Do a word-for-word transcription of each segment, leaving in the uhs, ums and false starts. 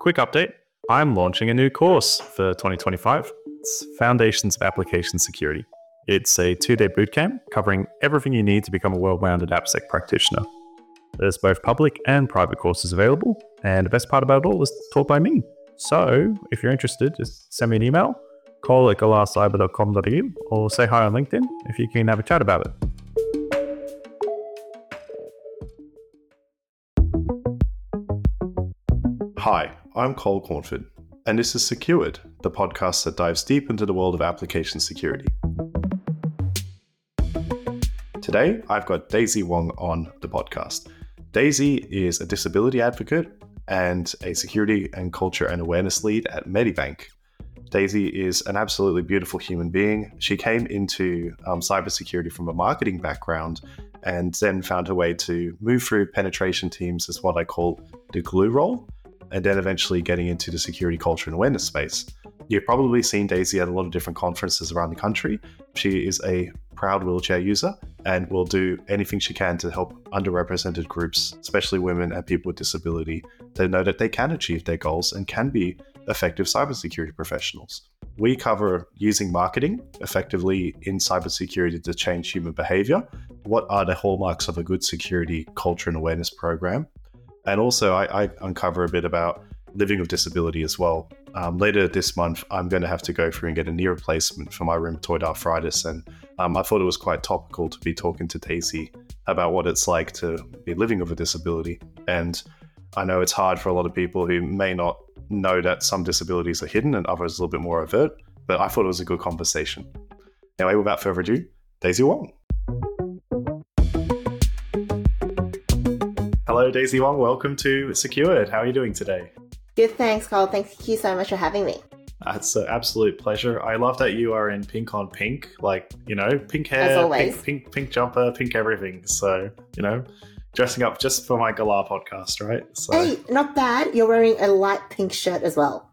Quick update. I'm launching a new course for twenty twenty-five. It's Foundations of Application Security. It's a two-day bootcamp covering everything you need to become a well-rounded AppSec practitioner. There's both public and private courses available, and the best part about it all is taught by me. So, if you're interested, just send me an email, call at galar cyber dot com dot a u, or say hi on LinkedIn if you can have a chat about it. Hi, I'm Cole Cornford, and this is Secured, the podcast that dives deep into the world of application security. Today, I've got Daisy Wong on the podcast. Daisy is a disability advocate and a security and culture and awareness lead at Medibank. Daisy is an absolutely beautiful human being. She came into um, cybersecurity from a marketing background and then found her way to move through penetration teams as what I call the glue role, and then eventually getting into the security culture and awareness space. You've probably seen Daisy at a lot of different conferences around the country. She is a proud wheelchair user and will do anything she can to help underrepresented groups, especially women and people with disability, to know that they can achieve their goals and can be effective cybersecurity professionals. We cover using marketing effectively in cybersecurity to change human behavior. What are the hallmarks of a good security culture and awareness program? And also, I, I uncover a bit about living with disability as well. Um, later this month, I'm going to have to go through and get a knee replacement for my rheumatoid arthritis. And um, I thought it was quite topical to be talking to Daisy about what it's like to be living with a disability. And I know it's hard for a lot of people who may not know that some disabilities are hidden and others a little bit more overt, but I thought it was a good conversation. Anyway, without further ado, Daisy Wong. Hello, Daisy Wong. Welcome to Secured. How are you doing today? Good, thanks, Carl. Thank you so much for having me. It's an absolute pleasure. I love that you are in pink on pink, like, you know, pink hair, As always. pink, pink, pink jumper, pink everything. So, you know, dressing up just for my Galar podcast, right? So. Hey, not bad. You're wearing a light pink shirt as well.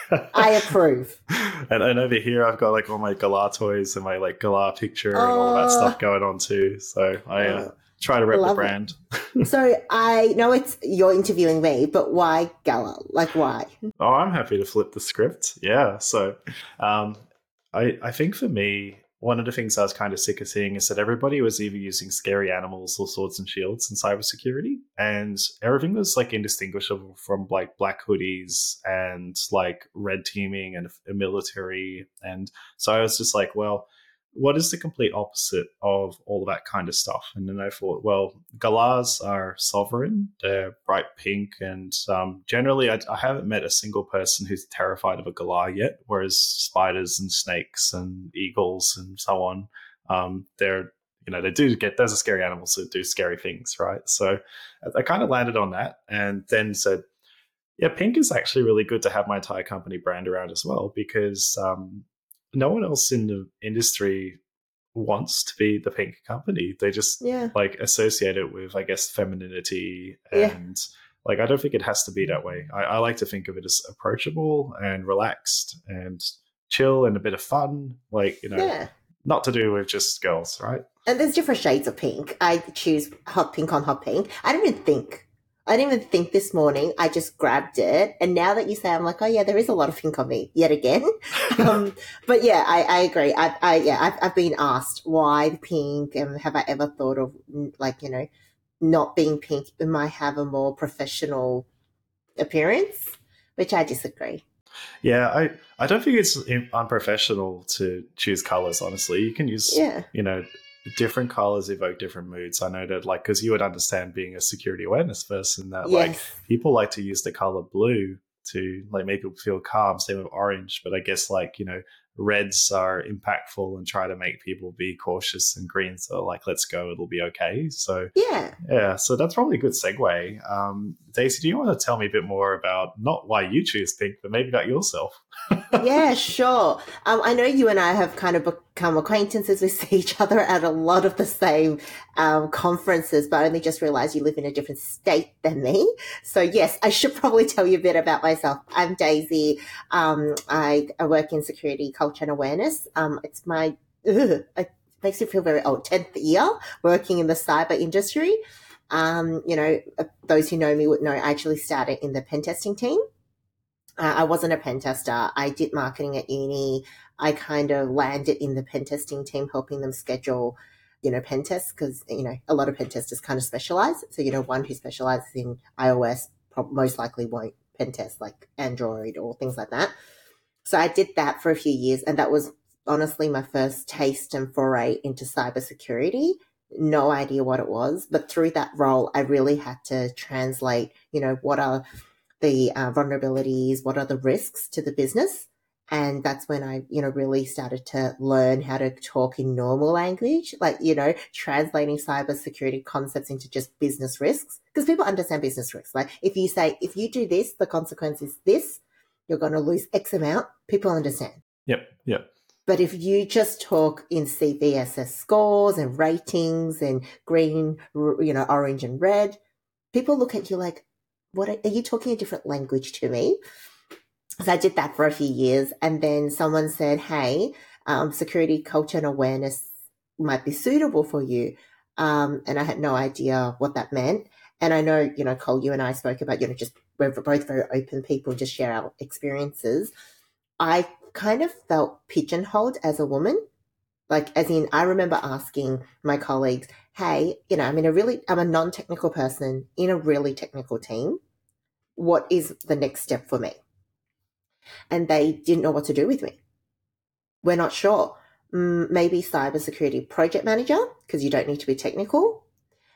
I approve. and, and over here, I've got like all my Galar toys and my like Galar picture and all that stuff going on too. So I uh, try to rep the brand. So I know it's you're interviewing me, but why Gala? Like why? Oh, I'm happy to flip the script. Yeah. So um, I I think for me, one of the things I was kind of sick of seeing is that everybody was either using scary animals or swords and shields in cybersecurity, and everything was like indistinguishable from like black hoodies and like red teaming and a military. And so I was just like, well, what is the complete opposite of all of that kind of stuff? And then I thought, well, Galars are sovereign. They're bright pink. And um, generally, I, I haven't met a single person who's terrified of a Galar yet, whereas spiders and snakes and eagles and so on, um, they're, you know, they do get, those are scary animals that do scary things, right? So I kind of landed on that and then said, yeah, pink is actually really good to have my entire company brand around as well, because um, no one else in the industry wants to be the pink company. They just yeah. like associate it with, I guess, femininity. And yeah. like, I don't think it has to be that way. I, I like to think of it as approachable and relaxed and chill and a bit of fun. Like, you know, yeah. not to do with just girls, right? And there's different shades of pink. I choose hot pink on hot pink. I didn't even think. I didn't even think this morning. I just grabbed it. And now that you say, I'm like, oh yeah, there is a lot of pink on me yet again. um, but yeah, I, I agree. I, I, yeah, I've, I've been asked why the pink, and have I ever thought of like, you know, not being pink, it might have a more professional appearance, which I disagree. Yeah, I, I don't think it's unprofessional to choose colors, honestly. You can use, yeah. you know, different colors evoke different moods. I know that, like, because you would understand being a security awareness person that, yes. like, people like to use the color blue to, like, make people feel calm, same with orange. But I guess, like, you know, reds are impactful and try to make people be cautious, and greens are like, let's go, it'll be okay. So, yeah. Yeah, so that's probably a good segue. Um, Daisy, do you want to tell me a bit more about not why you choose pink, but maybe about yourself? Yeah, sure. Um, I know you and I have kind of become acquaintances. We see each other at a lot of the same um, conferences, but I only just realized you live in a different state than me. So yes, I should probably tell you a bit about myself. I'm Daisy. Um, I, I work in security, culture and awareness. Um, it's my, ugh, it makes me feel very old, tenth year working in the cyber industry. Um, you know, those who know me would know I actually started in the pen testing team. Uh, I wasn't a pen tester. I did marketing at uni. I kind of landed in the pen testing team, helping them schedule, you know, pen tests because, you know, a lot of pen testers kind of specialize. So, you know, one who specializes in iOS prob- most likely won't pen test like Android or things like that. So I did that for a few years, and that was honestly my first taste and foray into cybersecurity. No idea what it was, but through that role, I really had to translate, you know, what are the uh, vulnerabilities, what are the risks to the business. And that's when I, you know, really started to learn how to talk in normal language, like, you know, translating cybersecurity concepts into just business risks, because people understand business risks. Like if you say, if you do this, the consequence is this, you're going to lose X amount, people understand. Yep, yep. But if you just talk in C V S S scores and ratings and green, you know, orange and red, people look at you like, what are, are you talking a different language to me? So I did that for a few years. And then someone said, hey, um, security culture and awareness might be suitable for you. Um, and I had no idea what that meant. And I know, you know, Cole, you and I spoke about, you know, just we're both very open people, just share our experiences. I kind of felt pigeonholed as a woman. Like, as in, I remember asking my colleagues, hey, you know, I'm in a really, I'm a non-technical person in a really technical team. What is the next step for me? And they didn't know what to do with me. We're not sure. Mm, maybe cybersecurity project manager, because you don't need to be technical,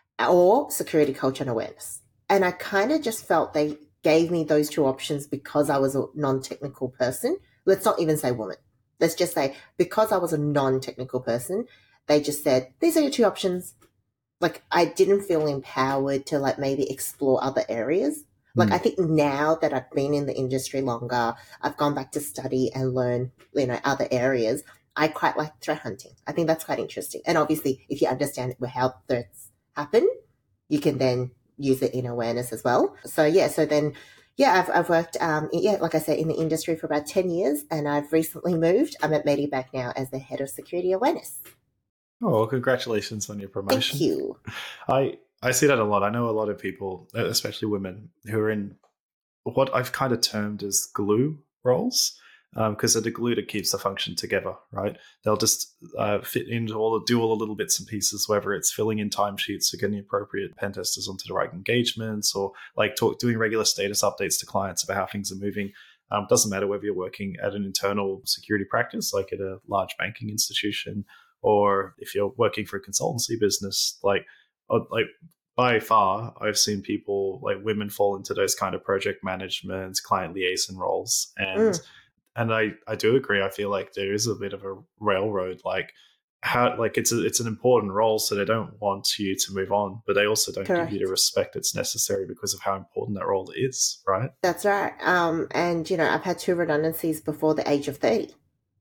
or security culture and awareness. And I kind of just felt they gave me those two options because I was a non-technical person. Let's not even say woman. Let's just say because I was a non-technical person, they just said, these are your two options. Like, I didn't feel empowered to like maybe explore other areas. Like, mm. I think now that I've been in the industry longer, I've gone back to study and learn, you know, other areas. I quite like threat hunting. I think that's quite interesting. And obviously, if you understand how threats happen, you can then use it in awareness as well. So yeah, so then, yeah, I've, I've worked, um, yeah, like I said, in the industry for about ten years, and I've recently moved. I'm at Medibank now as the head of security awareness. Oh, well, congratulations on your promotion. Thank you. I, I see that a lot. I know a lot of people, especially women, who are in what I've kind of termed as glue roles, because um, they're the glue that keeps the function together, right? They'll just uh, fit into all the, do all the little bits and pieces, whether it's filling in timesheets or getting the appropriate pen testers onto the right engagements, or like talk, doing regular status updates to clients about how things are moving. Um, doesn't matter whether you're working at an internal security practice, like at a large banking institution, or if you're working for a consultancy business, like, like by far, I've seen people like women fall into those kind of project management, client liaison roles. And mm. and I, I do agree. I feel like there is a bit of a railroad, like how like it's a, it's an important role, so they don't want you to move on, but they also don't Correct. Give you the respect that's necessary because of how important that role is, right? That's right. Um, and you know, I've had two redundancies before the age of thirty.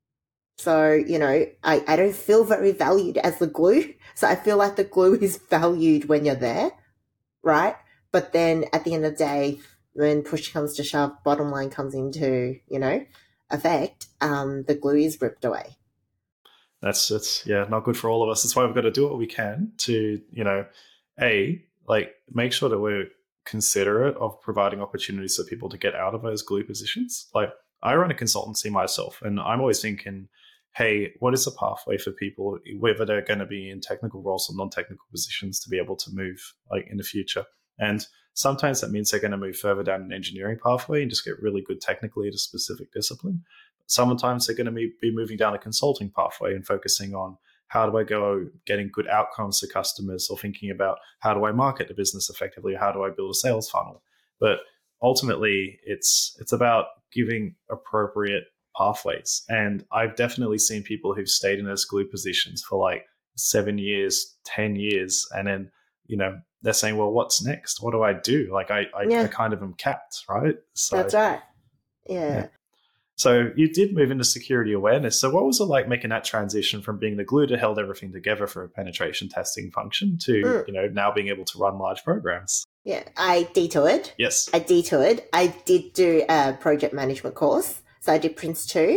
So, you know, I, I don't feel very valued as the glue. So I feel like the glue is valued when you're there, right? But then at the end of the day, when push comes to shove, bottom line comes into, you know, effect, um, the glue is ripped away. That's, that's, yeah, not good for all of us. That's why we've got to do what we can to, you know, A, like make sure that we're considerate of providing opportunities for people to get out of those glue positions. Like, I run a consultancy myself, and I'm always thinking, hey, what is the pathway for people, whether they're going to be in technical roles or non-technical positions, to be able to move like in the future? And sometimes that means they're going to move further down an engineering pathway and just get really good technically at a specific discipline. Sometimes they're going to be moving down a consulting pathway and focusing on how do I go getting good outcomes for customers, or thinking about how do I market the business effectively, or how do I build a sales funnel. But ultimately, it's it's about giving appropriate pathways. And I've definitely seen people who've stayed in those glue positions for like seven years, ten years, and then, you know, they're saying, well, what's next? What do I do? Like I, I, yeah. I kind of am capped, right? So, that's right. Yeah. yeah. So you did move into security awareness. So what was it like making that transition from being the glue that held everything together for a penetration testing function to, mm. you know, now being able to run large programs? Yeah, I detoured. Yes. I detoured. I did do a project management course. So I did Prince two.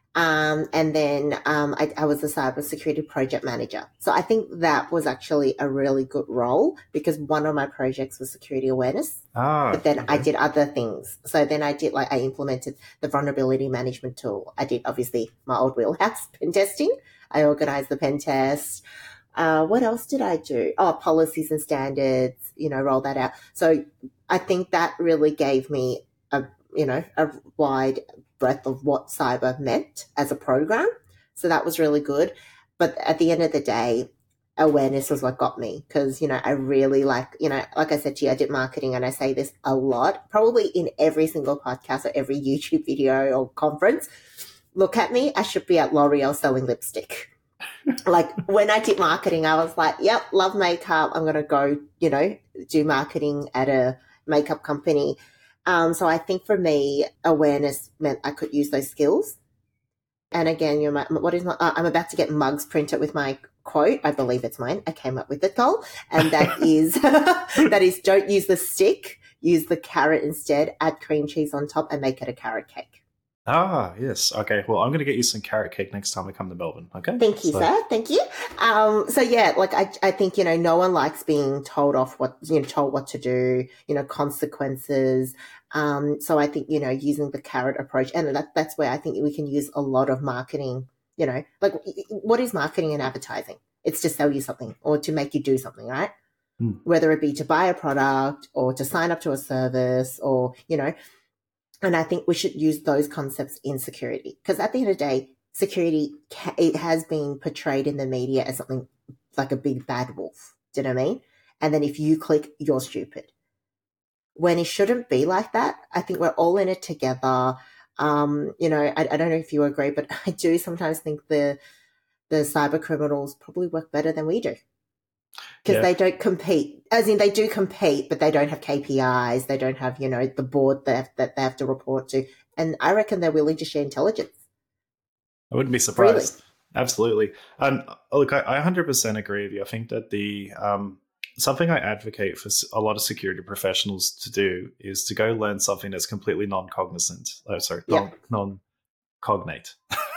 Um, and then um, I, I was a cybersecurity project manager. So I think that was actually a really good role because one of my projects was security awareness. Ah, but then okay. I did other things. So then I did like I implemented the vulnerability management tool. I did obviously my old wheelhouse pen testing. I organized the pen test. Uh, what else did I do? Oh, policies and standards, you know, roll that out. So I think that really gave me a, you know, a wide breadth of what cyber meant as a program. So that was really good. But at the end of the day, awareness was what got me because, you know, I really like, you know, like I said to you, I did marketing and I say this a lot, probably in every single podcast or every YouTube video or conference. Look at me. I should be at L'Oreal selling lipstick. Like when I did marketing, I was like, yep, love makeup. I'm going to go, you know, do marketing at a makeup company. Um, so I think for me, awareness meant I could use those skills. And again, you're my, what is my, uh, I'm about to get mugs printed with my quote. I believe it's mine. I came up with it, Cole. And that is, that is don't use the stick, use the carrot instead, add cream cheese on top and make it a carrot cake. Ah, yes. Okay. Well, I'm going to get you some carrot cake next time I come to Melbourne. Okay. Thank you, so. sir. Thank you. Um, so yeah, like I, I think, you know, no one likes being told off what, you know, told what to do, you know, consequences. Um, so I think, you know, using the carrot approach, and that, that's where I think we can use a lot of marketing, you know, like what is marketing and advertising? It's to sell you something or to make you do something, right? Hmm. Whether it be to buy a product or to sign up to a service or, you know, and I think we should use those concepts in security because at the end of the day, security, it has been portrayed in the media as something like a big bad wolf. Do you know what I mean? And then if you click, you're stupid. When it shouldn't be like that, I think we're all in it together. Um, you know, I, I don't know if you agree, but I do sometimes think the the cyber criminals probably work better than we do. Because yeah. they don't compete, as in they do compete, but they don't have K P Is. They don't have, you know, the board that have, that they have to report to. And I reckon they're willing to share intelligence. I wouldn't be surprised. Really? Absolutely. And look, I, I one hundred percent agree with you. I think that the um, something I advocate for a lot of security professionals to do is to go learn something that's completely non-cognizant. Oh, sorry, yeah. non non-cognate.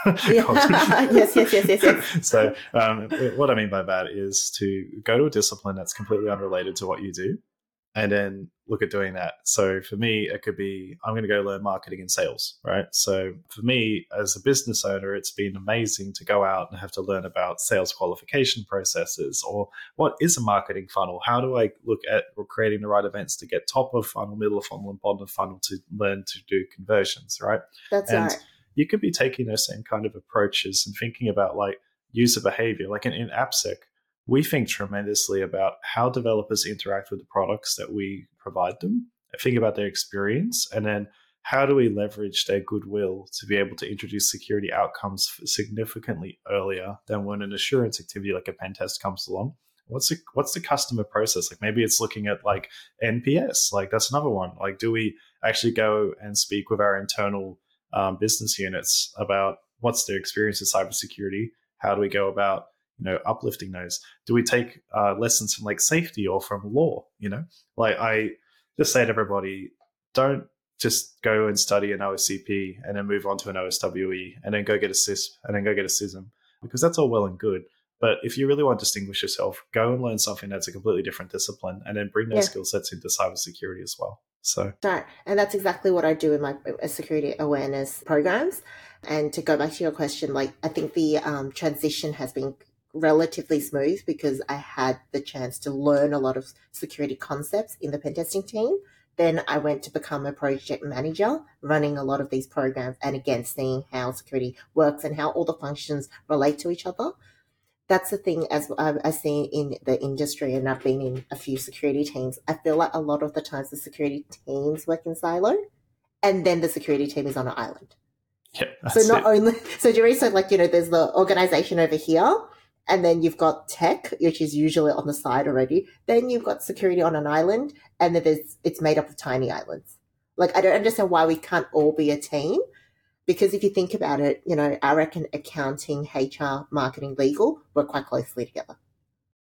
yes, yes, yes, yes, yes. So um, what I mean by that is to go to a discipline that's completely unrelated to what you do and then look at doing that. So for me, it could be, I'm going to go learn marketing and sales, right? So for me as a business owner, it's been amazing to go out and have to learn about sales qualification processes or what is a marketing funnel? How do I look at creating the right events to get top of funnel, middle of funnel, and bottom of funnel to learn to do conversions, right? That's and right. You could be taking those same kind of approaches and thinking about like user behavior. Like in, in AppSec, we think tremendously about how developers interact with the products that we provide them, think about their experience, and then how do we leverage their goodwill to be able to introduce security outcomes significantly earlier than when an assurance activity like a pen test comes along. What's the, what's the customer process? Like maybe it's looking at like N P S, like that's another one. Like do we actually go and speak with our internal Um, business units about what's their experience with cybersecurity? How do we go about, you know, uplifting those? Do we take uh, lessons from like safety or from law? You know, like I just say to everybody, don't just go and study an O S C P and then move on to an O S W E and then go get a C I S P and then go get a C I S M because that's all well and good. But if you really want to distinguish yourself, go and learn something that's a completely different discipline and then bring those yeah. skill sets into cybersecurity as well. So right. And that's exactly what I do in my security awareness programs. And to go back to your question, like I think the um, transition has been relatively smooth because I had the chance to learn a lot of security concepts in the pen testing team. Then I went to become a project manager running a lot of these programs and again, seeing how security works and how all the functions relate to each other. That's the thing as I've seen in the industry, and I've been in a few security teams. I feel like a lot of the times the security teams work in silo, and then the security team is on an island. Yeah, so not it. only so Jerry said, like you know, there's the organization over here, and then you've got tech, which is usually on the side already. Then you've got security on an island, and then there's it's made up of tiny islands. Like I don't understand why we can't all be a team. Because if you think about it, you know, I reckon accounting, H R, marketing, legal work quite closely together.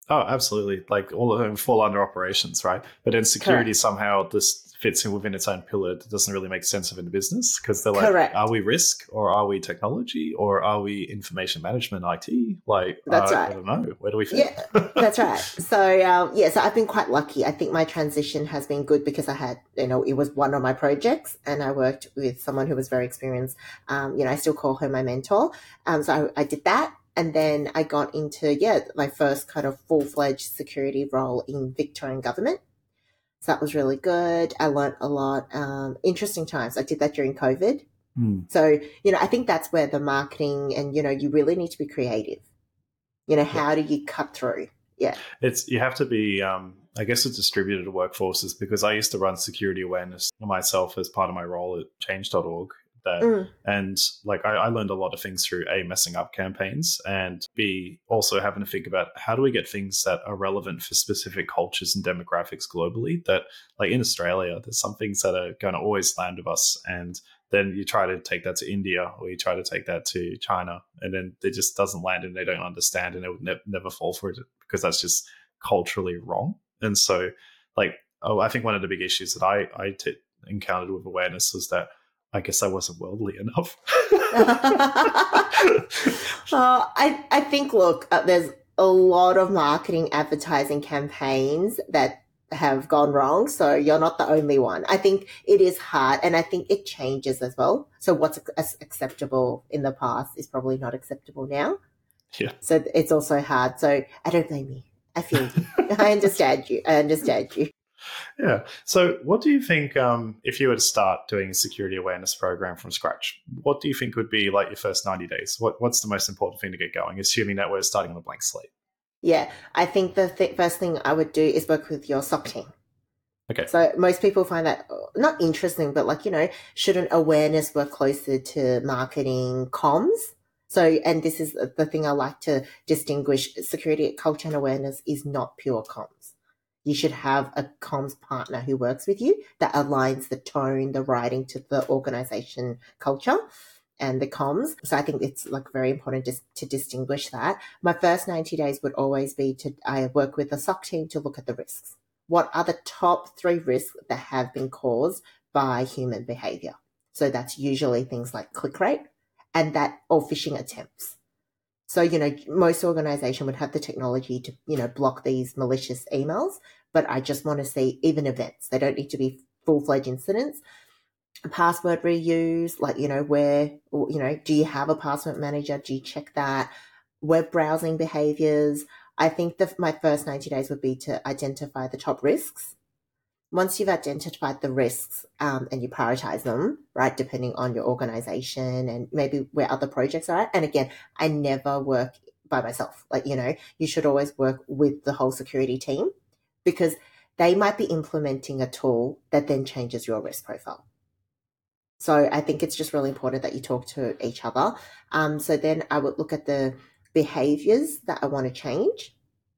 Oh, absolutely. Like all of them fall under operations, right? But in security, Correct. somehow this fits in within its own pillar. It doesn't really make sense within the business because they're like, are Correct. we risk or are we technology or are we information management I T? Like, That's uh, I right. don't know. Where do we fit? Yeah, that's right. So, um, yeah, so I've been quite lucky. I think my transition has been good because I had, you know, it was one of my projects and I worked with someone who was very experienced. Um, you know, I still call her my mentor. Um, so I, I did that. And then I got into, yeah, my first kind of full-fledged security role in Victorian government. So that was really good. I learned a lot. Um, interesting times. I did that during COVID. Hmm. So, you know, I think that's where the marketing and, you know, you really need to be creative. You know, how do you cut through? Yeah. It's you have to be, um, I guess, a distributed workforces because I used to run security awareness myself as part of my role at change dot org. That Mm, and like I, I learned a lot of things through a messing up campaigns and b also having to think about how do we get things that are relevant for specific cultures and demographics globally. That like in Australia, there's some things that are going to always land with us, and then you try to take that to India or you try to take that to China, and then it just doesn't land and they don't understand and they would ne- never fall for it because that's just culturally wrong. And so, like, oh, I think one of the big issues that I I t- encountered with awareness was that I guess I wasn't worldly enough. Uh, I I think look, uh, there's a lot of marketing advertising campaigns that have gone wrong, so you're not the only one. I think it is hard, and I think it changes as well. So what's ac- acceptable in the past is probably not acceptable now. Yeah. So it's also hard. So I don't blame you. I feel you. I understand you. I understand you. Yeah. So, what do you think um, if you were to start doing a security awareness program from scratch? What do you think would be like your first ninety days? What What's the most important thing to get going, assuming that we're starting on a blank slate? Yeah, I think the th- first thing I would do is work with your S O C team. Okay. So most people find that uh, not interesting, but like, you know, shouldn't awareness work closer to marketing comms? So, and this is the thing I like to distinguish, security, culture and awareness is not pure comms. You should have a comms partner who works with you that aligns the tone, the writing to the organization culture and the comms. So I think it's like very important just to distinguish that. My first ninety days would always be to, I work with the S O C team to look at the risks. What are the top three risks that have been caused by human behavior? So that's usually things like click rate and that or phishing attempts. So, you know, most organization would have the technology to, you know, block these malicious emails, but I just want to see even events. They don't need to be full-fledged incidents. Password reuse, like, you know, where, you know, do you have a password manager? Do you check that? Web browsing behaviors. I think the, my first ninety days would be to identify the top risks. Once you've identified the risks um, and you prioritize them, right, depending on your organization and maybe where other projects are at. And again, I never work by myself. Like, you know, you should always work with the whole security team because they might be implementing a tool that then changes your risk profile. So I think it's just really important that you talk to each other. Um, so then I would look at the behaviors that I want to change.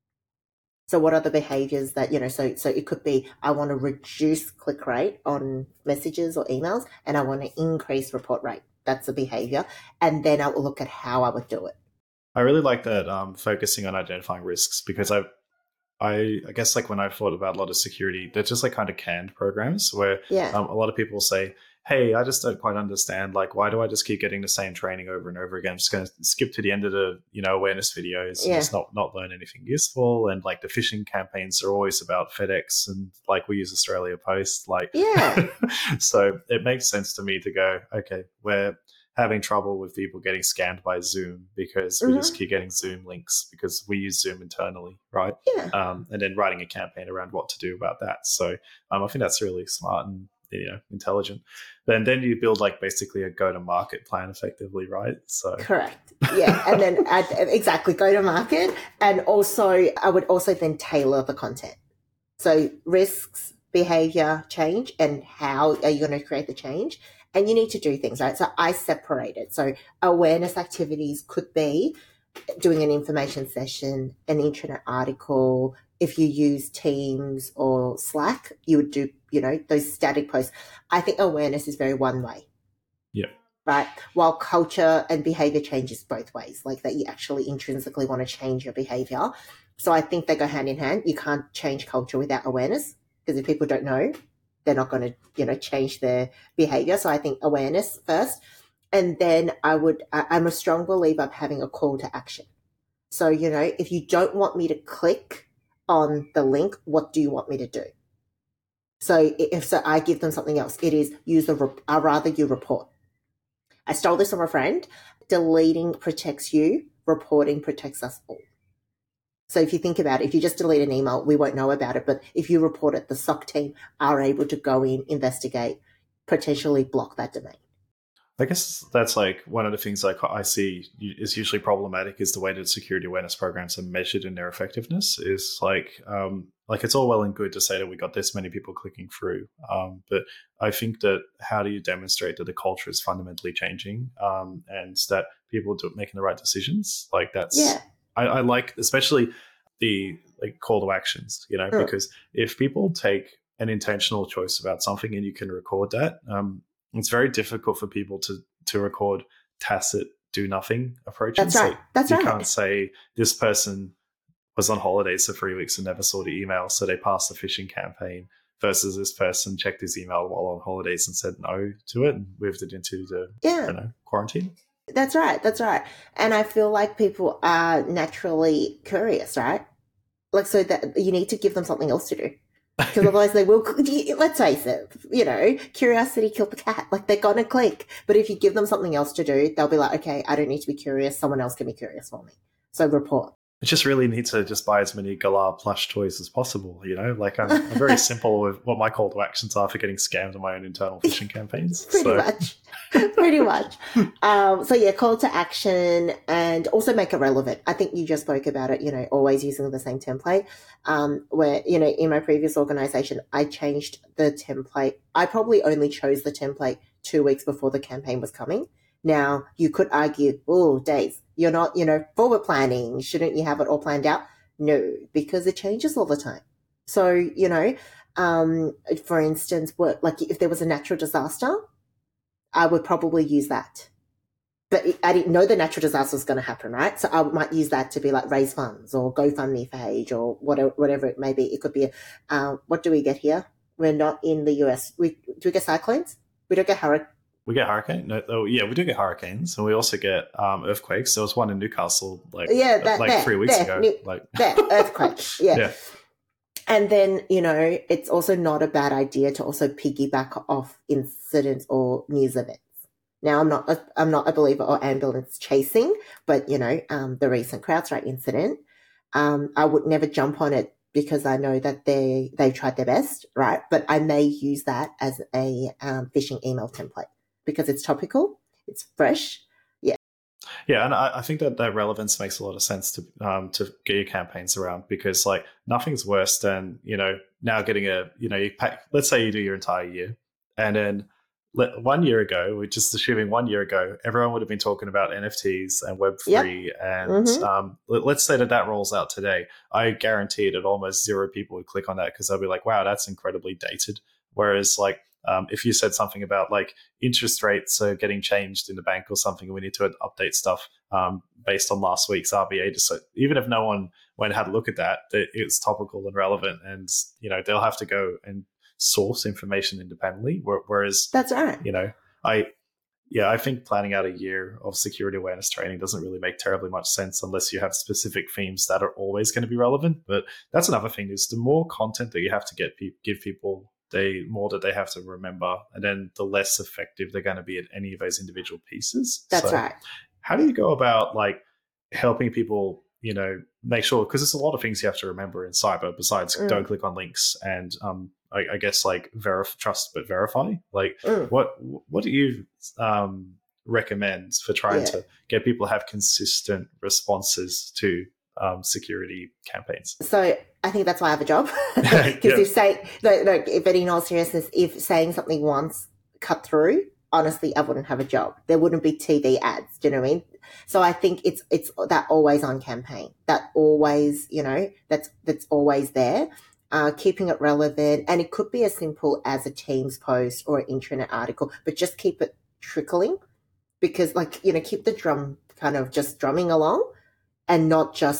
So what are the behaviors that, you know, so, so it could be, I want to reduce click rate on messages or emails and I want to increase report rate. That's a behavior. And then I will look at how I would do it. I really like that um, focusing on identifying risks because I, I, I guess like when I thought about a lot of security, they're just like kind of canned programs where Yeah. um, a lot of people say, hey, I just don't quite understand. Like, why do I just keep getting the same training over and over again? I'm just going to skip to the end of the, you know, awareness videos and Yeah. just not, not learn anything useful. And like the phishing campaigns are always about FedEx and like we use Australia Post. Like, Yeah. so it makes sense to me to go, okay, we're having trouble with people getting scanned by Zoom because we Mhm. just keep getting Zoom links because we use Zoom internally, right? Yeah. Um, and then writing a campaign around what to do about that. So um, I think that's really smart and, you know, intelligent. And then you build like basically a go-to-market plan effectively, right? So Correct. Yeah. And then add, exactly, go to market. And also, I would also then tailor the content. So risks, behavior, change, and how are you going to create the change? And you need to do things, right? So I separate it. So awareness activities could be doing an information session, an intranet article. If you use Teams or Slack, you would do, you know, those static posts. I think awareness is very one way. yeah. Right. While culture and behavior changes both ways, like that you actually intrinsically want to change your behavior. So I think they go hand in hand. You can't change culture without awareness, because if people don't know, they're not going to, you know, change their behavior. So I think awareness first. And then I would, I, I'm a strong believer of having a call to action. So, you know, if you don't want me to click on the link, what do you want me to do? So if so, I give them something else. It is use the, I'd rather you report. I stole this from a friend. Deleting protects you. Reporting protects us all. So if you think about it, if you just delete an email, we won't know about it. But if you report it, the S O C team are able to go in, investigate, potentially block that domain. I guess that's like one of the things like I see is usually problematic is the way that security awareness programs are measured in their effectiveness is like, um, like it's all well and good to say that we got this many people clicking through. Um, but I think that how do you demonstrate that the culture is fundamentally changing um, and that people are making the right decisions? Like that's, yeah. I, I like, especially the like call to actions, you know, mm. because if people take an intentional choice about something and you can record that, um, it's very difficult for people to to record tacit do nothing approaches. That's right. Like, That's you right. You can't say this person was on holidays for three weeks and never saw the email, so they passed the phishing campaign, versus this person checked his email while on holidays and said no to it and moved it into the yeah. you know, quarantine. That's right. That's right. And I feel like people are naturally curious, right? Like, so that you need to give them something else to do. Because otherwise they will, let's face it, you know, curiosity killed the cat. Like, they're going to click. But if you give them something else to do, they'll be like, okay, I don't need to be curious. Someone else can be curious for me. So report. I just really need to just buy as many Galar plush toys as possible, you know? Like, I'm, I'm very simple with what my call to actions are for getting scammed in my own internal phishing campaigns. Pretty so. much. Pretty much. Um, so, yeah, call to action and also make it relevant. I think you just spoke about it, you know, always using the same template. Um, where, you know, in my previous organization, I changed the template. I probably only chose the template two weeks before the campaign was coming. Now, you could argue, oh, Days, you're not, you know, forward planning. Shouldn't you have it all planned out? No, because it changes all the time. So, you know, um, for instance, what, like if there was a natural disaster, I would probably use that. But I didn't know the natural disaster was going to happen, right? So I might use that to be like raise funds or GoFundMe for Age or whatever, whatever it may be. It could be, a, uh, what do we get here? We're not in the U S. We, do we get cyclones? We don't get hurricanes. We get hurricane. No, oh, yeah, we do get hurricanes, and we also get um, earthquakes. There was one in Newcastle, like yeah, that, like there, three weeks there, ago. New, like there, earthquake. Yeah. yeah. And then, you know, it's also not a bad idea to also piggyback off incidents or news events. Now, I'm not a, I'm not a believer or ambulance chasing, but you know, um, the recent CrowdStrike incident, um, I would never jump on it because I know that they they tried their best, right? But I may use that as a um, phishing email template. Because it's topical, it's fresh, yeah. Yeah, and I, I think that that relevance makes a lot of sense to um, to get your campaigns around because like nothing's worse than you know now getting a you know you pack, let's say you do your entire year and then let, one year ago, we're just assuming one year ago, everyone would have been talking about N F Ts and Web three, yep. and mm-hmm. um, let, let's say that that rolls out today. I guarantee that almost zero people would click on that because they'll be like, "Wow, that's incredibly dated." Whereas like Um, if you said something about like interest rates are getting changed in the bank or something, and we need to update stuff um, based on last week's R B A, so even if no one went and had a look at that, it's topical and relevant, and you know they'll have to go and source information independently. Whereas that's right. You know, I yeah, I think planning out a year of security awareness training doesn't really make terribly much sense unless you have specific themes that are always going to be relevant. But that's another thing: is the more content that you have to get pe- give people. They more that they have to remember, and then the less effective they're going to be at any of those individual pieces. That's so right. How do you go about like helping people, you know, make sure, because there's a lot of things you have to remember in cyber besides mm. don't click on links and um, I, I guess like verify, trust but verify. Like mm. what what do you um, recommend for trying yeah. to get people to have consistent responses to um, security campaigns? So I think that's why I have a job. Because yeah. if say, no, no, but in all seriousness, if saying something once cut through, honestly, I wouldn't have a job. There wouldn't be T V ads. Do you know what I mean? So I think it's it's that always on campaign, that always, you know, that's that's always there, uh, keeping it relevant. And it could be as simple as a Teams post or an intranet article, but just keep it trickling because, like, you know, keep the drum kind of just drumming along and not just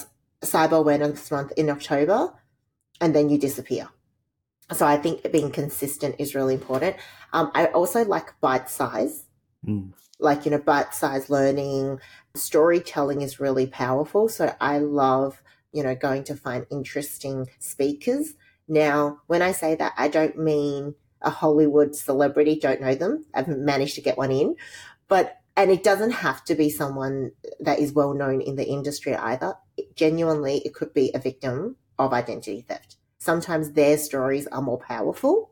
Cyber Awareness Month in October, and then you disappear. So I think being consistent is really important. Um, I also like bite size, Mm. like, you know, bite size learning. Storytelling is really powerful. So I love, you know, going to find interesting speakers. Now, when I say that, I don't mean a Hollywood celebrity, don't know them. I haven't managed to get one in. But, and it doesn't have to be someone that is well known in the industry either. It, genuinely, it could be a victim of identity theft. Sometimes their stories are more powerful.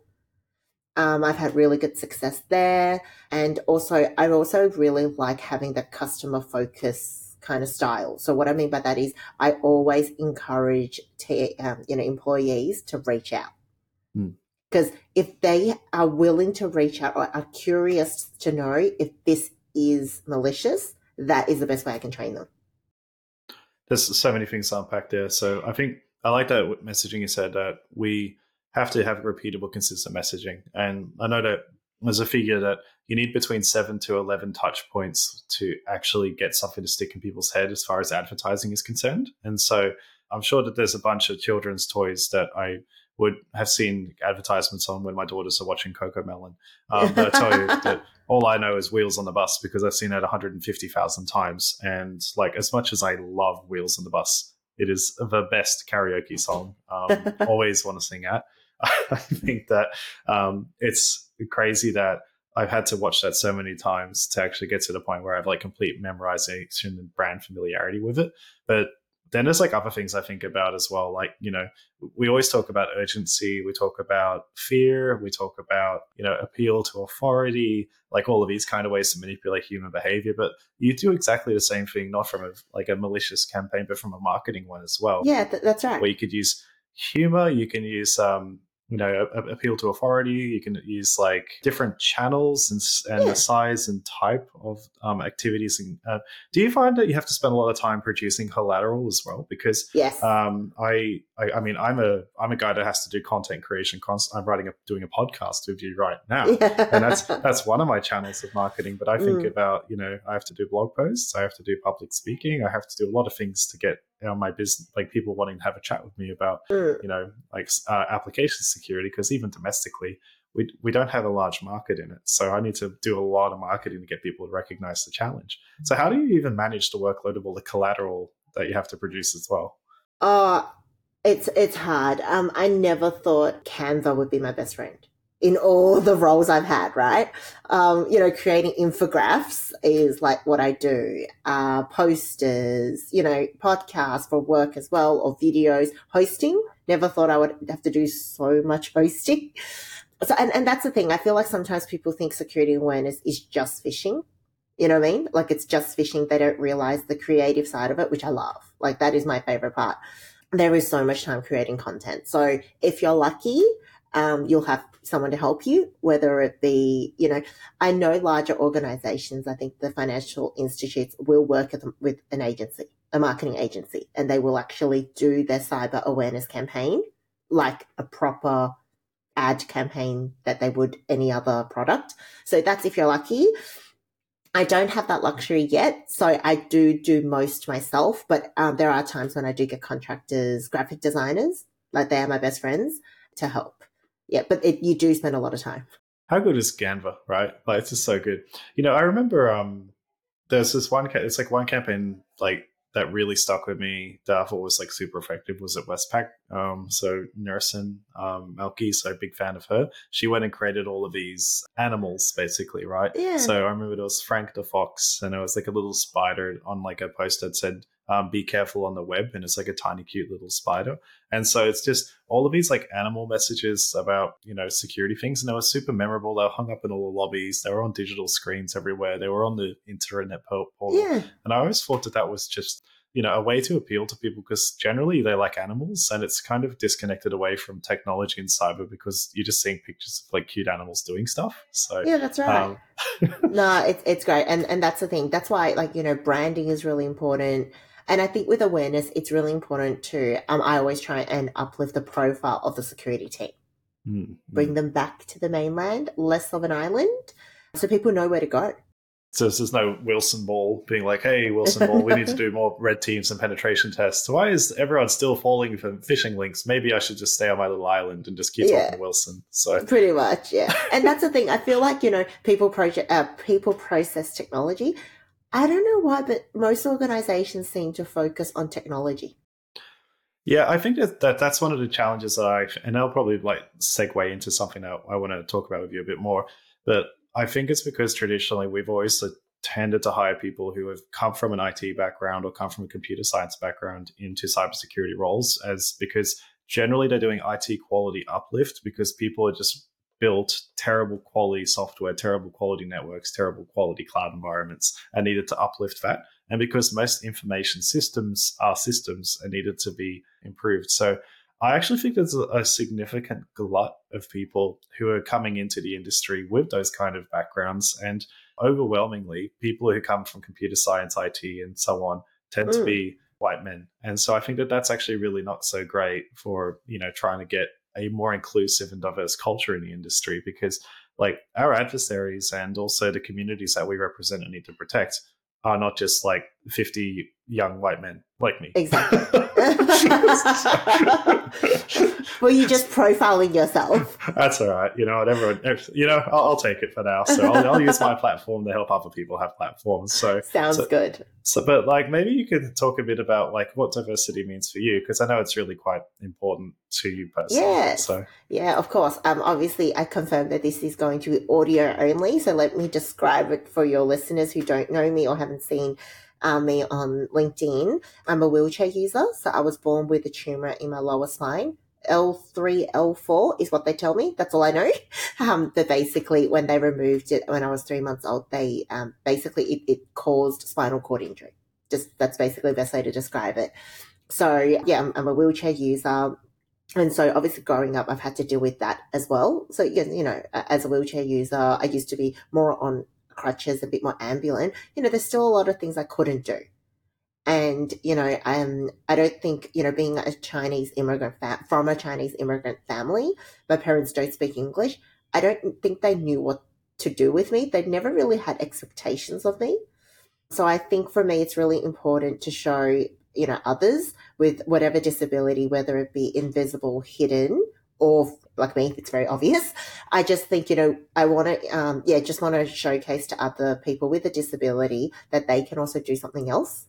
Um, I've had really good success there. And also, I also really like having the customer focus kind of style. So what I mean by that is I always encourage to, um, you know, employees to reach out. Because mm. if they are willing to reach out or are curious to know if this is malicious, that is the best way I can train them. There's so many things to unpack there. So I think I like that messaging you said, that we have to have repeatable, consistent messaging. And I know that there's a figure that you need between seven to eleven touch points to actually get something to stick in people's head as far as advertising is concerned. And so I'm sure that there's a bunch of children's toys that I would have seen advertisements on when my daughters are watching Coco Melon. Um, but I tell you that all I know is Wheels on the Bus, because I've seen it one hundred fifty thousand times. And like, as much as I love Wheels on the Bus, it is the best karaoke song. Um, always want to sing at. I think that um, it's crazy that I've had to watch that so many times to actually get to the point where I have like complete memorization and brand familiarity with it. But then there's like other things I think about as well. Like, you know, we always talk about urgency. We talk about fear. We talk about, you know, appeal to authority, like all of these kind of ways to manipulate human behavior. But you do exactly the same thing, not from a, like a malicious campaign, but from a marketing one as well. Yeah, th- that's right. Where you could use humor, you can use, um, you know, a, a appeal to authority. You can use like different channels and, and yeah. the size and type of um, activities. And uh, do you find that you have to spend a lot of time producing collateral as well? Because yes, um, I, I, I mean, I'm a, I'm a guy that has to do content creation. Const- I'm writing, a, doing a podcast with you right now, yeah. and that's that's one of my channels of marketing. But I think mm. about, you know, I have to do blog posts, I have to do public speaking, I have to do a lot of things to get you know, my business, like people wanting to have a chat with me about, mm. you know, like uh, application security, because even domestically, we we don't have a large market in it. So I need to do a lot of marketing to get people to recognize the challenge. So how do you even manage the workload of all the collateral that you have to produce as well? Oh, it's it's hard. Um, I never thought Canva would be my best friend in all the roles I've had, right? Um, you know, creating infographics is like what I do. Uh, posters, you know, podcasts for work as well, or videos. Hosting, never thought I would have to do so much hosting. So, and, and that's the thing. I feel like sometimes people think security awareness is just phishing. You know what I mean? Like it's just phishing. They don't realize the creative side of it, which I love. Like that is my favorite part. There is so much time creating content. So if you're lucky, um, you'll have someone to help you, whether it be, you know, I know larger organizations, I think the financial institutes will work with an agency, a marketing agency, and they will actually do their cyber awareness campaign like a proper ad campaign that they would any other product. So that's if you're lucky. I don't have that luxury yet, so I do do most myself, but um, there are times when I do get contractors, graphic designers, like they are my best friends, to help. Yeah, but it, you do spend a lot of time. How good is Canva, right? Like, it's just so good. You know, I remember um, there's this one, it's like one campaign like that really stuck with me that I thought was like super effective was at Westpac. Um, so Nursing um, Melky, so big fan of her. She went and created all of these animals basically, right? Yeah. So I remember there was Frank the Fox, and it was like a little spider on like a post that said, um, be careful on the web, and it's like a tiny cute little spider. And so it's just all of these like animal messages about, you know, security things, and they were super memorable. They were hung up in all the lobbies, they were on digital screens everywhere, they were on the internet portal. Yeah. And I always thought that that was just, you know, a way to appeal to people, because generally they like animals, and it's kind of disconnected away from technology and cyber because you're just seeing pictures of like cute animals doing stuff. So yeah, that's right. Um, no, it's it's great, and and that's the thing. That's why, like, you know, branding is really important. And I think with awareness, it's really important to, um, I always try and uplift the profile of the security team. Mm-hmm. Bring them back to the mainland, less of an island, so people know where to go. So there's no Wilson Ball being like, hey, Wilson Ball, we need to do more red teams and penetration tests. Why is everyone still falling for phishing links? Maybe I should just stay on my little island and just keep Yeah. talking to Wilson. So Pretty much, yeah. And that's the thing. I feel like, you know, people project, uh, people process technology. I don't know why, but most organizations seem to focus on technology. yeah, I think that, that that's one of the challenges that I, and I'll probably like segue into something that I want to talk about with you a bit more. But I think it's because traditionally we've always tended to hire people who have come from an I T background or come from a computer science background into cybersecurity roles, as because generally they're doing I T quality uplift because people are just built terrible quality software, terrible quality networks, terrible quality cloud environments, and needed to uplift that. And because most information systems are systems and needed to be improved. So I actually think there's a, a significant glut of people who are coming into the industry with those kind of backgrounds. And overwhelmingly, people who come from computer science, I T, and so on tend mm. to be white men. And so I think that that's actually really not so great for, you know, trying to get a more inclusive and diverse culture in the industry, because like our adversaries and also the communities that we represent and need to protect are not just like fifty young white men like me. Exactly. Well, you're just profiling yourself. That's all right. You know, whatever. You know, I'll, I'll take it for now. So I'll, I'll use my platform to help other people have platforms. So sounds so, good. So, but like maybe you could talk a bit about like what diversity means for you, because I know it's really quite important to you personally. Yeah. So yeah, of course. Um, obviously, I confirmed that this is going to be audio only. So let me describe it for your listeners who don't know me or haven't seen um, me on LinkedIn. I'm a wheelchair user. So I was born with a tumor in my lower spine. L three, L four is what they tell me. That's all I know. Um, but basically, when they removed it when I was three months old, they um, basically it, it caused spinal cord injury. Just that's basically the best way to describe it. So yeah, I'm, I'm a wheelchair user. And so obviously growing up, I've had to deal with that as well. So, you know, as a wheelchair user, I used to be more on crutches, a bit more ambulant. You know, there's still a lot of things I couldn't do. And, you know, um, I don't think, you know, being a Chinese immigrant fa- from a Chinese immigrant family, my parents don't speak English. I don't think they knew what to do with me. They never really had expectations of me. So I think for me, it's really important to show, you know, others with whatever disability, whether it be invisible, hidden, or like me, it's very obvious. I just think, you know, I want to, um, yeah, just want to showcase to other people with a disability that they can also do something else.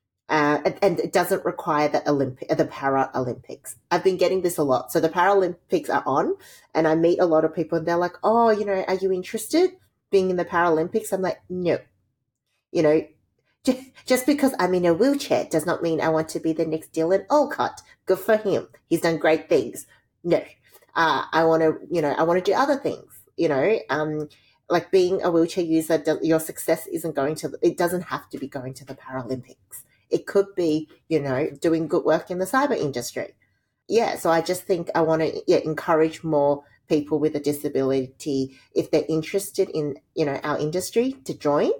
Uh, and, and it doesn't require the Olympic, the Paralympics. I've been getting this a lot. So the Paralympics are on, and I meet a lot of people, and they're like, "Oh, you know, are you interested being in the Paralympics?" I'm like, "No." You know, just, just because I'm in a wheelchair does not mean I want to be the next Dylan Olcott. Good for him. He's done great things. No, uh, I want to, you know, I want to do other things. You know, um, like being a wheelchair user, your success isn't going to. It doesn't have to be going to the Paralympics. It could be, you know, doing good work in the cyber industry. Yeah, so I just think I want to yeah, encourage more people with a disability, if they're interested in, you know, our industry, to join.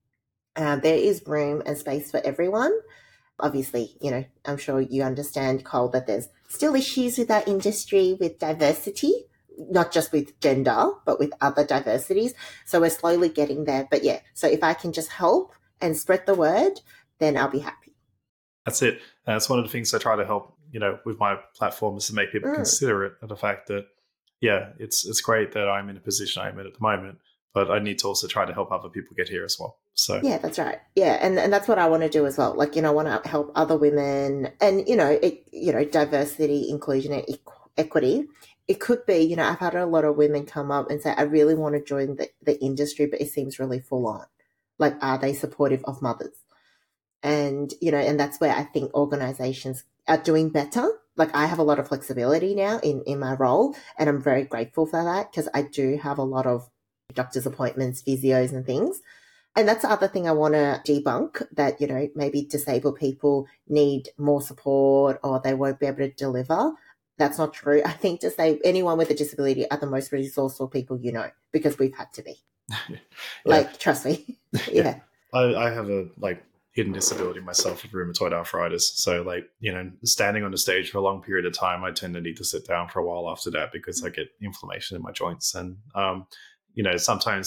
Uh, there is room and space for everyone. Obviously, you know, I'm sure you understand, Cole, that there's still issues with our industry with diversity, not just with gender, but with other diversities. So we're slowly getting there. But yeah, so if I can just help and spread the word, then I'll be happy. That's it. And it's one of the things I try to help, you know, with my platform is to make people mm. consider it, and the fact that, yeah, it's it's great that I'm in a position I'm in at the moment, but I need to also try to help other people get here as well. So yeah, that's right. Yeah, and, and that's what I want to do as well. Like, you know, I want to help other women, and, you know, it, you know, diversity, inclusion, and equ- equity. It could be, you know, I've had a lot of women come up and say, I really want to join the, the industry, but it seems really full on. Like, are they supportive of mothers? And, you know, and that's where I think organizations are doing better. Like, I have a lot of flexibility now in, in my role, and I'm very grateful for that, because I do have a lot of doctor's appointments, physios and things. And that's the other thing I want to debunk, that, you know, maybe disabled people need more support or they won't be able to deliver. That's not true. I think to say anyone with a disability are the most resourceful people you know, because we've had to be. yeah. Like, trust me. yeah. I, I have a, like, hidden disability myself with rheumatoid arthritis. So, like, you know, standing on the stage for a long period of time, I tend to need to sit down for a while after that because I get inflammation in my joints. And, um, you know, sometimes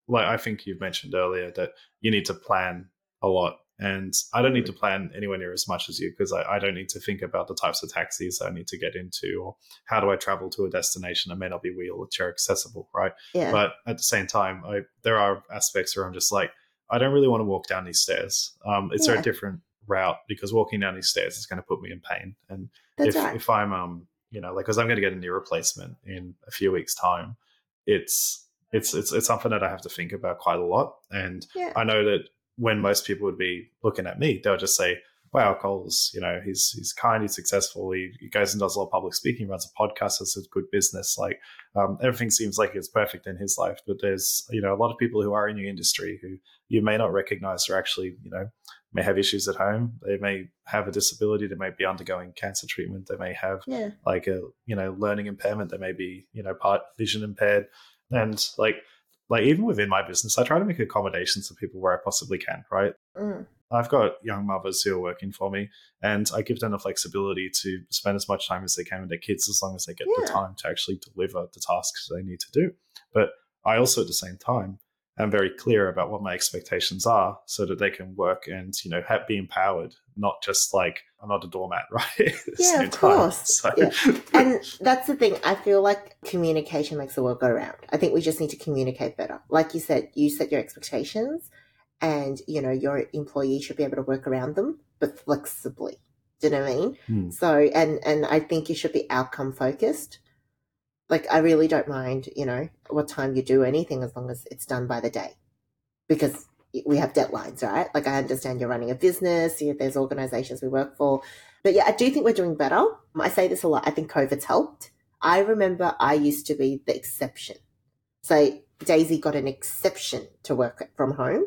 like I think you've mentioned earlier that you need to plan a lot. And I don't need to plan anywhere near as much as you, because I, I don't need to think about the types of taxis I need to get into, or how do I travel to a destination that may not be wheelchair accessible, right? Yeah. But at the same time, I, there are aspects where I'm just like, I don't really want to walk down these stairs. Um, it's Yeah. a different route, because walking down these stairs is going to put me in pain. And That's if, right. if I'm, um, you know, like, because I'm going to get a knee replacement in a few weeks' time, it's it's it's it's something that I have to think about quite a lot. And Yeah. I know that when most people would be looking at me, they'll just say, wow, Cole's, you know, he's he's kind, he's successful, he, he goes and does a lot of public speaking, runs a podcast, has a good business, like um, everything seems like it's perfect in his life. But there's, you know, a lot of people who are in your industry who you may not recognize are actually, you know, may have issues at home. They may have a disability. They may be undergoing cancer treatment. They may have Yeah. like a, you know, learning impairment. They may be, you know, part vision impaired. And like, like even within my business, I try to make accommodations for people where I possibly can, right? Mm. I've got young mothers who are working for me, and I give them the flexibility to spend as much time as they can with their kids, as long as they get Yeah. the time to actually deliver the tasks they need to do. But I also, at the same time, am very clear about what my expectations are, so that they can work and, you know, have, be empowered, not just like I'm not a doormat, right? At the Yeah, same of time. course. So- Yeah. And that's the thing. I feel like communication makes the world go round. I think we just need to communicate better. Like you said, you set your expectations, and, you know, your employee should be able to work around them, but flexibly. Do you know what I mean? Hmm. So, and, and I think you should be outcome focused. Like, I really don't mind, you know, what time you do anything, as long as it's done by the day, because we have deadlines, right? Like, I understand you're running a business, you, there's organizations we work for. But yeah, I do think we're doing better. I say this a lot. I think COVID's helped. I remember I used to be the exception. So Daisy got an exception to work from home.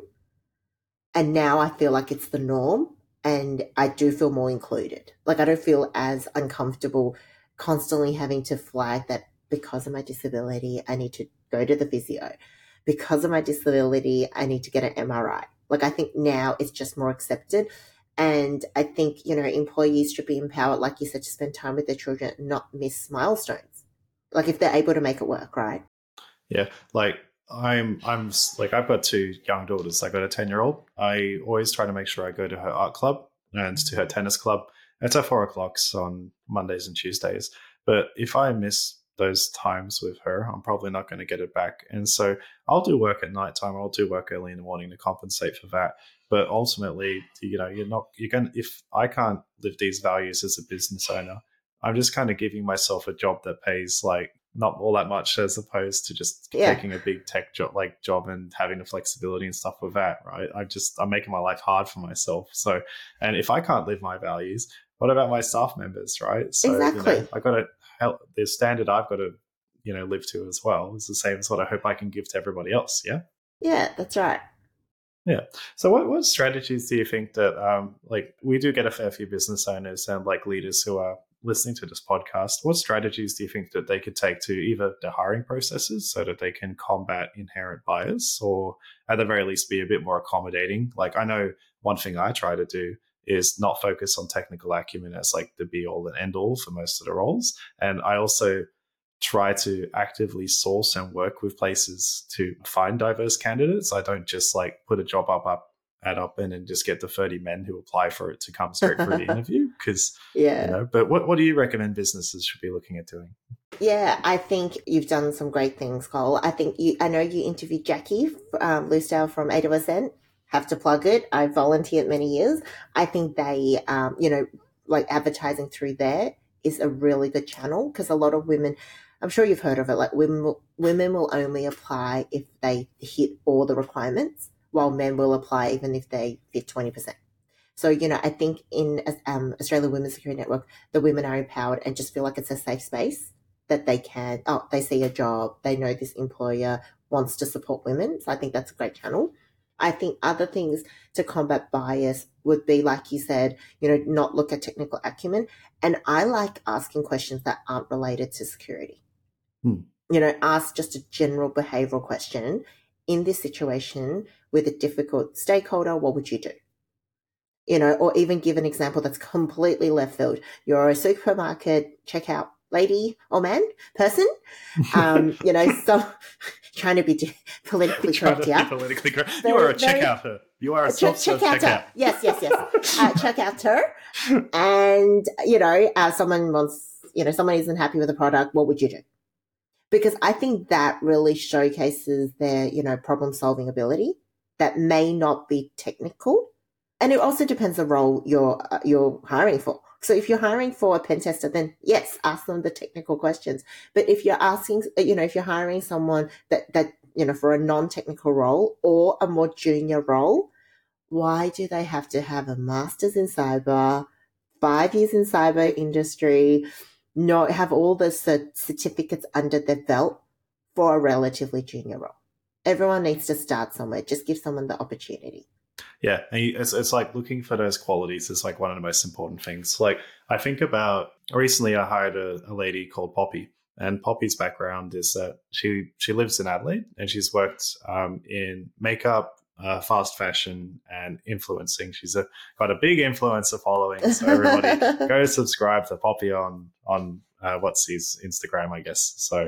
And now I feel like it's the norm, and I do feel more included. Like, I don't feel as uncomfortable constantly having to flag that because of my disability, I need to go to the physio. Because of my disability, I need to get an M R I. Like, I think now it's just more accepted. And I think, you know, employees should be empowered, like you said, to spend time with their children and not miss milestones. Like, if they're able to make it work, right? Yeah, like I'm, I'm s- like I've got two young daughters. I got a ten-year-old. I always try to make sure I go to her art club and to her tennis club. It's at four o'clock on Mondays and Tuesdays. But if I miss those times with her, I'm probably not going to get it back. And so I'll do work at nighttime. I'll do work early in the morning to compensate for that. But ultimately, you know, you're not, you're going to, if I can't live these values as a business owner, I'm just kind of giving myself a job that pays like not all that much, as opposed to just Yeah. taking a big tech job, like job and having the flexibility and stuff with that, right? I just, I'm making my life hard for myself. So, and if I can't live my values, what about my staff members, right? So, Exactly. you know, I got to help, the standard I've got to, you know, live to as well is the same as what I hope I can give to everybody else. Yeah. Yeah, that's right. Yeah. So what, what strategies do you think that, um, like we do get a fair few business owners and like leaders who are listening to this podcast, what strategies do you think that they could take to either the hiring processes so that they can combat inherent bias, or at the very least be a bit more accommodating? Like, I know one thing I try to do is not focus on technical acumen as like the be all and end all for most of the roles. And I also try to actively source and work with places to find diverse candidates. I don't just like put a job up, up ad up and then just get the thirty men who apply for it to come straight through the interview. Because, Yeah. you know, but what, what do you recommend businesses should be looking at doing? Yeah, I think you've done some great things, Cole. I think you, I know you interviewed Jackie um, Loosedale from A W S N. Have to plug it. I volunteered many years. I think they, um, you know, like advertising through there is a really good channel, because a lot of women, I'm sure you've heard of it, like women will, women will only apply if they hit all the requirements, while men will apply even if they fit twenty percent. So, you know, I think in um, Australia Women's Security Network, the women are empowered and just feel like it's a safe space that they can, oh, they see a job, they know this employer wants to support women. So I think that's a great channel. I think other things to combat bias would be, like you said, you know, not look at technical acumen. And I like asking questions that aren't related to security. Hmm. You know, ask just a general behavioral question. In this situation with a difficult stakeholder, what would you do? You know, or even give an example that's completely left field. You're a supermarket checkout lady or man, person. Um, you know, so trying to be d- politically Trying correct to be here. politically correct. You Very- are a very- checkouter. You are a Uh, check, self-serve check out checkout. her. Yes, yes, yes. Uh, check out her. And, you know, uh, someone wants, you know, someone isn't happy with the product. What would you do? Because I think that really showcases their, you know, problem solving ability that may not be technical. And it also depends the role you're, uh, you're hiring for. So if you're hiring for a pen tester, then yes, ask them the technical questions. But if you're asking, you know, if you're hiring someone that, that, you know, for a non-technical role or a more junior role, why do they have to have a master's in cyber, five years in cyber industry, not have all the cert- certificates under their belt for a relatively junior role? Everyone needs to start somewhere. Just give someone the opportunity. Yeah, and you- it's it's like looking for those qualities is like one of the most important things. Like I think about recently, I hired a, a lady called Poppy, and Poppy's background is that she she lives in Adelaide and she's worked um, in makeup, uh, fast fashion, and influencing. She's a, got a big influencer following, so everybody go subscribe to Poppy on on uh, what's his Instagram, I guess. So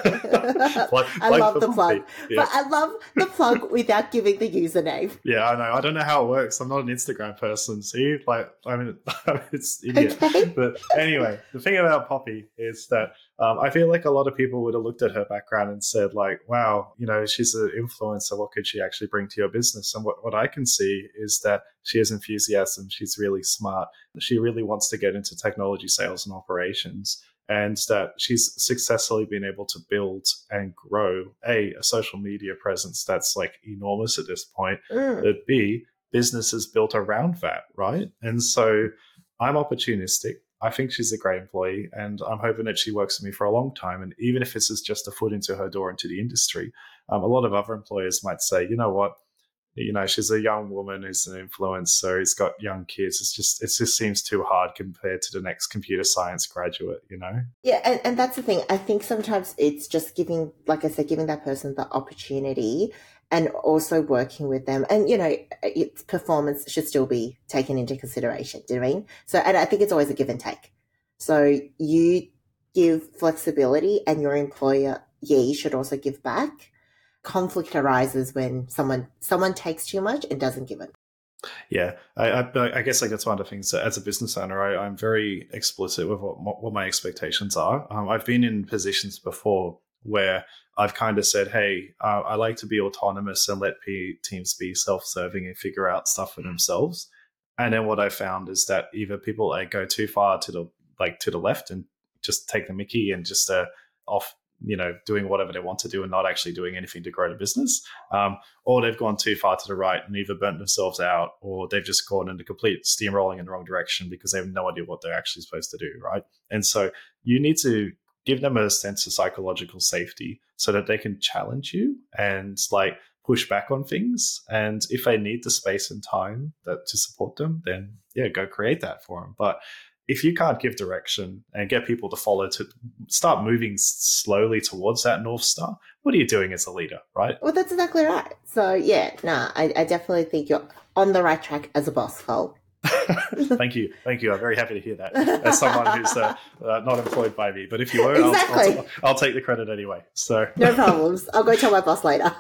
plug, I plug love for the Poppy. plug. Yeah. But I love the plug without giving the username. Yeah, I know. I don't know how it works. I'm not an Instagram person. See, like, I mean, it's idiot. Okay. But anyway, the thing about Poppy is that um, I feel like a lot of people would have looked at her background and said, like, wow, you know, she's an influencer. What could she actually bring to your business? And what, what I can see is that she has enthusiasm. She's really smart. She really wants to get into technology sales and operations. And that she's successfully been able to build and grow a, a social media presence that's like enormous at this point. Mm. But B, businesses built around that, right? And so I'm opportunistic. I think she's a great employee, and I'm hoping that she works for me for a long time. And even if this is just a foot into her door into the industry, um, a lot of other employers might say, you know what, you know, she's a young woman who's an influencer, who's got young kids. It's just, it just seems too hard compared to the next computer science graduate, you know? Yeah, and, and that's the thing. I think sometimes it's just giving, like I said, giving that person the opportunity and also working with them. And, you know, its performance should still be taken into consideration. Do you know what I mean? So, and I think it's always a give and take. So you give flexibility and your employer, yeah, you should also give back. Conflict arises when someone someone takes too much and doesn't give it. Yeah, I, I, I guess like that's one of the things that as a business owner, I, I'm very explicit with what, what my expectations are. Um, I've been in positions before where I've kind of said, hey, uh, I like to be autonomous and let P- teams be self-serving and figure out stuff for themselves. And then what I found is that either people like go too far to the like to the left and just take the mickey and just uh, off, you know, doing whatever they want to do and not actually doing anything to grow the business. Um, or they've gone too far to the right and either burnt themselves out or they've just gone into complete steamrolling in the wrong direction because they have no idea what they're actually supposed to do, right? And so you need to give them a sense of psychological safety so that they can challenge you and like push back on things. And if they need the space and time that to support them, then yeah, go create that for them. But if you can't give direction and get people to follow, to start moving slowly towards that North Star, what are you doing as a leader, right? Well, that's exactly right. So, yeah, nah, I, I definitely think you're on the right track as a boss, Cole. Thank you. Thank you. I'm very happy to hear that as someone who's uh, uh, not employed by me. But if you were, Exactly. I'll, I'll, I'll take the credit anyway. So No problems. I'll go tell my boss later.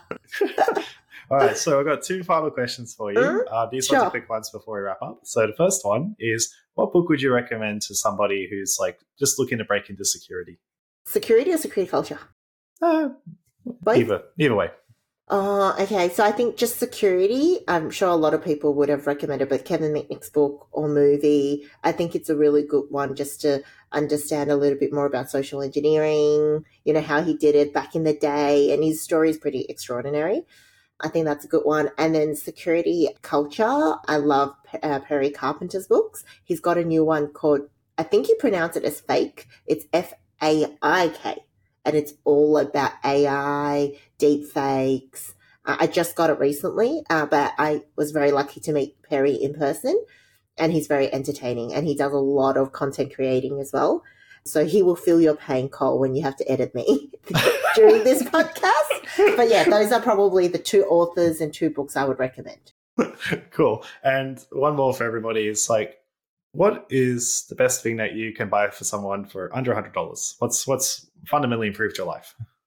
All right, so I've got two final questions for you. Mm, Uh, these sure. ones are quick ones before we wrap up. So the first one is, what book would you recommend to somebody who's like just looking to break into security? Security or security culture? Uh, Both? either, either way. Oh, okay. So I think just security, I'm sure a lot of people would have recommended both Kevin Mitnick's book or movie. I think it's a really good one just to understand a little bit more about social engineering, you know, how he did it back in the day. And his story is pretty extraordinary. I think that's a good one. And then security culture. I love uh, Perry Carpenter's books. He's got a new one called, I think you pronounce it as fake. It's F A I K. And it's all about A I, deep fakes. Uh, I just got it recently, uh, but I was very lucky to meet Perry in person. And he's very entertaining. And he does a lot of content creating as well. So he will feel your pain, Cole, when you have to edit me during this podcast. But yeah, those are probably the two authors and two books I would recommend. Cool. And one more for everybody is like, what is the best thing that you can buy for someone for under one hundred dollars? What's what's fundamentally improved your life?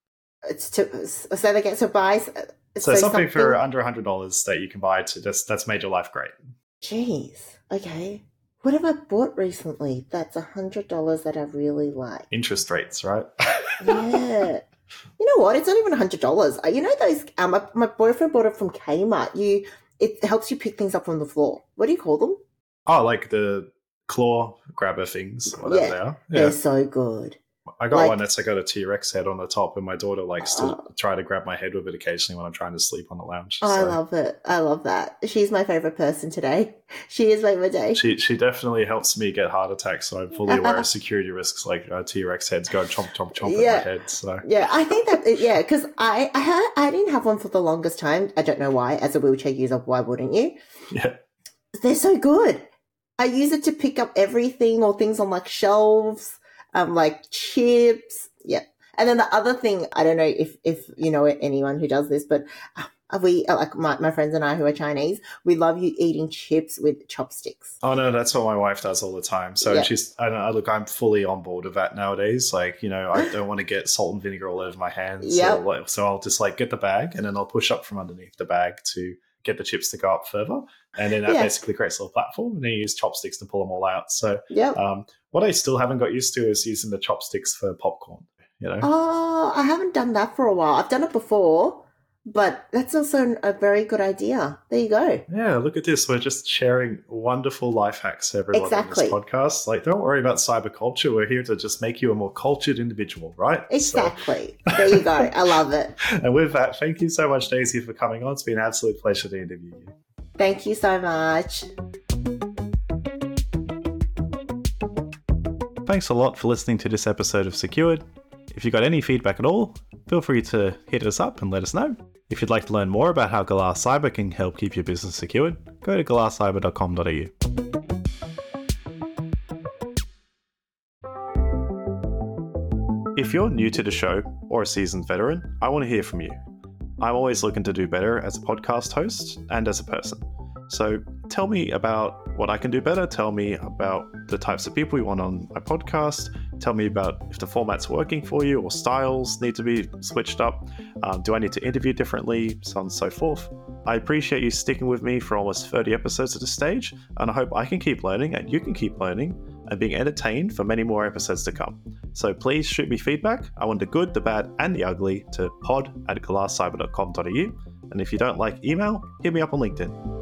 It's to so they get to buy. So, so something, something for under one hundred dollars that you can buy to just that's made your life great. Jeez. Okay. What have I bought recently that's one hundred dollars that I really like? Interest rates, right? Yeah. You know what? It's not even one hundred dollars. You know those, um, my, my boyfriend bought it from Kmart. You, It helps you pick things up from the floor. What do you call them? Oh, like the claw grabber things, whatever yeah, they are. Yeah. They're so good. I got like, one that's like got a T-Rex head on the top, and my daughter likes to uh, try to grab my head with it occasionally when I'm trying to sleep on the lounge. Oh, so. I love it. I love that. She's my favorite person today. She is my day. She she definitely helps me get heart attacks, so I'm fully aware of security risks like uh, T-Rex heads go chomp, chomp, chomp yeah. at my head. So yeah, I think that, yeah, because I, I, had, I didn't have one for the longest time. I don't know why. As a wheelchair user, why wouldn't you? Yeah. They're so good. I use it to pick up everything or things on like shelves, um, like chips. Yeah. And then the other thing, I don't know if, if you know anyone who does this, but we, like my, my friends and I who are Chinese, we love you eating chips with chopsticks. Oh no, that's what my wife does all the time. So yeah. she's, I don't know, look, I'm fully on board with that nowadays. Like, you know, I don't want to get salt and vinegar all over my hands. Yep. Or, so I'll just like get the bag and then I'll push up from underneath the bag to get the chips to go up further. And then that yeah. basically creates a little platform, and then you use chopsticks to pull them all out. So yep. um, what I still haven't got used to is using the chopsticks for popcorn. You know? Oh, I haven't done that for a while. I've done it before, but that's also a very good idea. There you go. Yeah, look at this. We're just sharing wonderful life hacks to everyone exactly. on this podcast. Like, don't worry about cyber culture. We're here to just make you a more cultured individual, right? Exactly. So. There you go. I love it. And with that, thank you so much, Daisy, for coming on. It's been an absolute pleasure to interview you. Thank you so much. Thanks a lot for listening to this episode of Secured. If you got any feedback at all, feel free to hit us up and let us know. If you'd like to learn more about how Galar Cyber can help keep your business secured, go to galar cyber dot com dot a u. If you're new to the show or a seasoned veteran, I want to hear from you. I'm always looking to do better as a podcast host and as a person. So tell me about what I can do better. Tell me about the types of people you want on my podcast. Tell me about if the format's working for you or styles need to be switched up. Um, do I need to interview differently? So on and so forth. I appreciate you sticking with me for almost thirty episodes at this stage, and I hope I can keep learning and you can keep learning and being entertained for many more episodes to come. So please shoot me feedback. I want the good, the bad, and the ugly to pod at galar cyber dot com dot a u. And if you don't like email, hit me up on LinkedIn.